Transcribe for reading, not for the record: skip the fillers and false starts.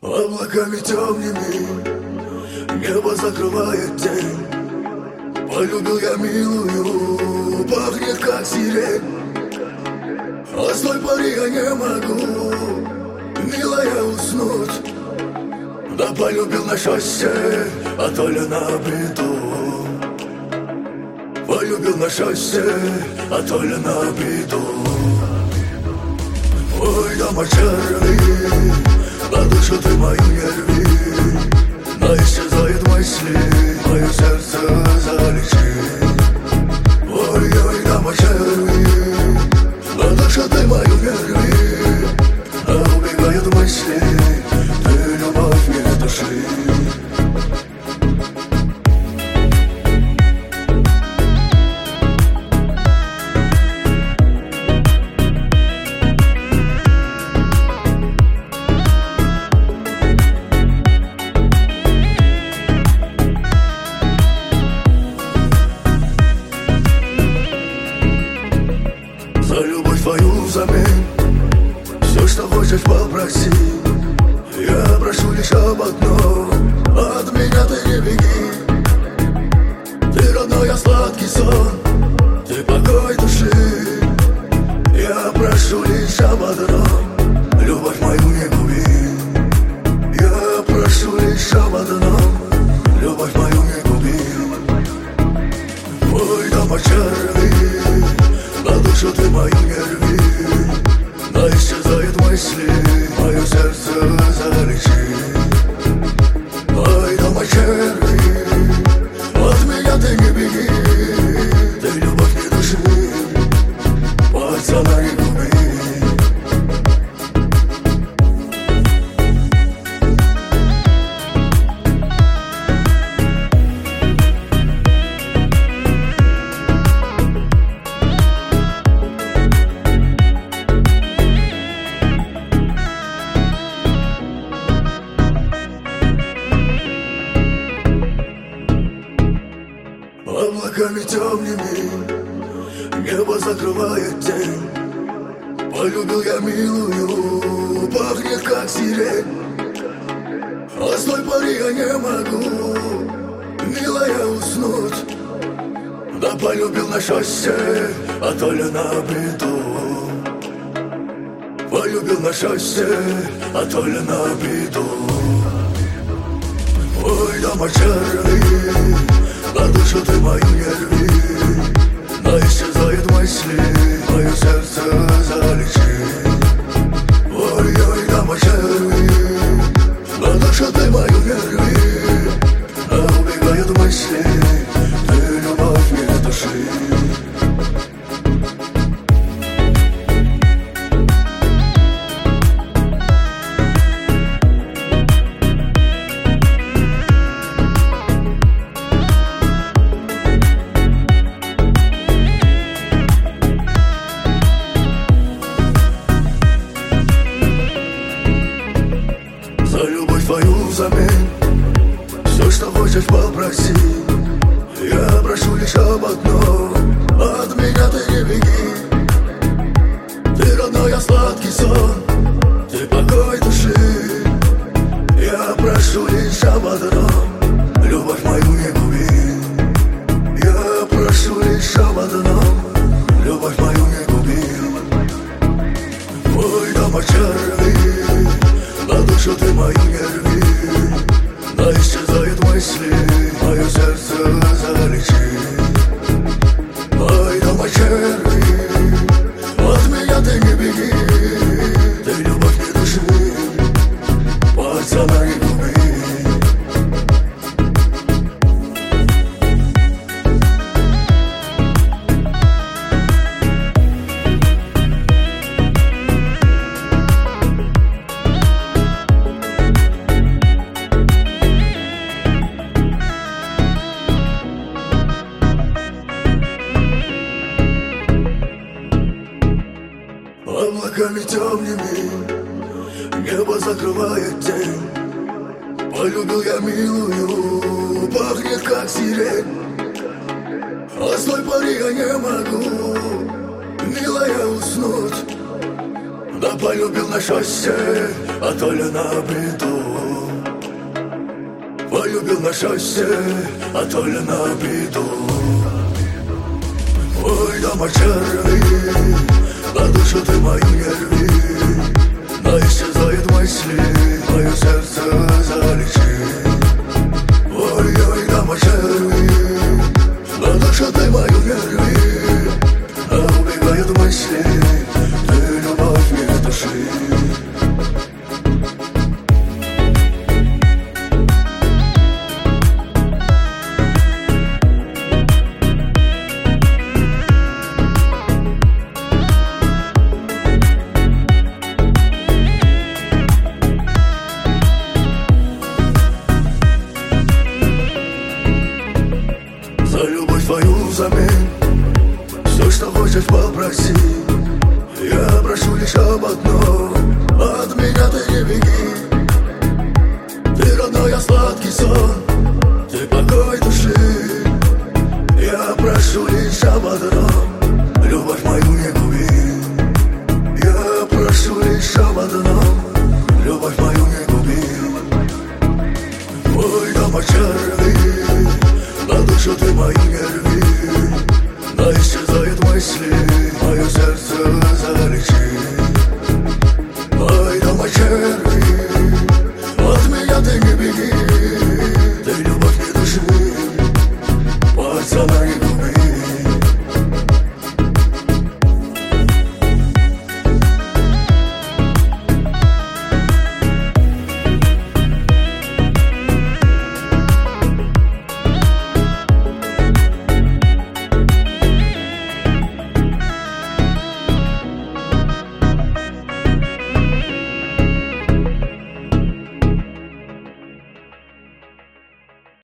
Облаками темными небо закрывает тень. Полюбил я милую, пахнет как сирень. А с той поры я не могу, милая, уснуть. Да полюбил на счастье, а то ли на беду. Полюбил на счастье, а то ли на беду. Ой, дома черви, на душу ты мою не рви. Но исчезают мысли, мое сердце залечи. Ой, дома черви, на душу ты мою не рви. А убегают мысли, ты любовь не души. За любовь твою взамен все, что хочешь, попроси. Я прошу лишь об одном: от меня ты не беги. Ты родной, я сладкий сон, ты покой души. Я прошу лишь об одном: любовь мою не губи. Я прошу лишь об одном: любовь мою не губи. Ой, дома черви, на душу ты мою не рви. Но исчезают мысли, мое сердце залечи. Ой, дома черви, от меня ты не беги. Ты любовь не души, пацана не губи. Облаками темными небо закрывает тень. Полюбил я милую, пахнет как сирень. А с той поры я не могу, милая, уснуть. Да полюбил на счастье, а то ли на беду. Полюбил на счастье, а то ли на беду. Ой, дома черви, на душу ты мою не рви. Но исчезают мысли, мое сердце залечи. Ой, дома черви, на душу ты мою не рви. А убегают мысли, ты любовь не души. За любовь твою взамен все, что хочешь, попроси. Я прошу лишь об одном: от меня ты не беги. Ты родной, я сладкий сон, ты покой души. Я прошу лишь об одном: любовь мою не губи. Я прошу лишь об одном: любовь мою не губи. Ой, дома черви, на душу ты мою не рви. Но исчезают мысли, мое сердце залечи. Ой, дома черви, от меня ты не беги. Ты любовь не души, пацана не губи. Облаками темными небо закрывает тень. Полюбил я милую, пахнет как сирень. А с той поры я не могу, милая, уснуть. Да полюбил на счастье, а то ли на беду. Полюбил на счастье, а то ли на беду. Ой, дома черви, на душу ты мою не рви. Но исчезают мысли, мое сердце залечи. Ой, ой, дома черви, на душу ты мою не рви. А убегают мысли, ты любовь не души. За любовь твою взамен все, что хочешь, попроси. Я прошу лишь об одном: от меня ты не беги. Ты родной, сладкий сон, ты покой души. Я прошу лишь об одном: любовь мою не губи. Я прошу лишь об одном: любовь мою не губи. Ой, дома черви, на душу ты мою не рви. Но исчезают мысли,